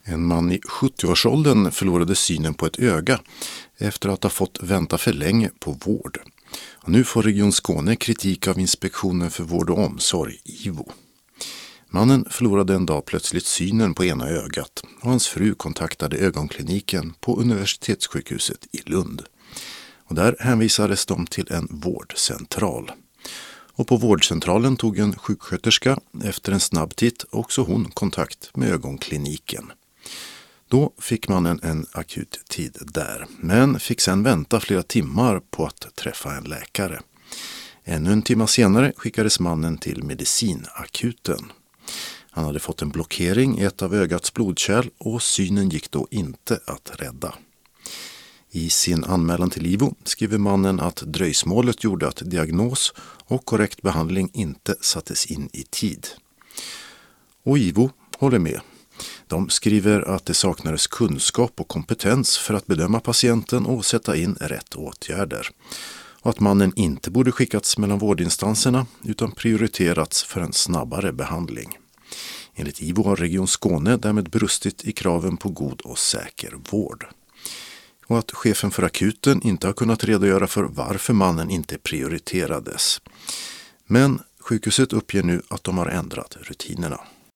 En man i 70-årsåldern förlorade synen på ett öga efter att ha fått vänta för länge på vård. Och nu får Region Skåne kritik av Inspektionen för vård och omsorg, IVO. Mannen förlorade en dag plötsligt synen på ena ögat och hans fru kontaktade ögonkliniken på Universitetssjukhuset i Lund. Och där hänvisades de till en vårdcentral. Och på vårdcentralen tog en sjuksköterska efter en snabb titt också hon kontakt med ögonkliniken. Då fick mannen en akut tid där, men fick sedan vänta flera timmar på att träffa en läkare. Ännu en timme senare skickades mannen till medicinakuten. Han hade fått en blockering i ett av ögats blodkärl och synen gick då inte att rädda. I sin anmälan till IVO skriver mannen att dröjsmålet gjorde att diagnos och korrekt behandling inte sattes in i tid. Och IVO håller med. De skriver att det saknades kunskap och kompetens för att bedöma patienten och sätta in rätt åtgärder. Och att mannen inte borde skickats mellan vårdinstanserna utan prioriterats för en snabbare behandling. Enligt IVO har Region Skåne därmed brustit i kraven på god och säker vård. Och att chefen för akuten inte har kunnat redogöra för varför mannen inte prioriterades. Men sjukhuset uppger nu att de har ändrat rutinerna.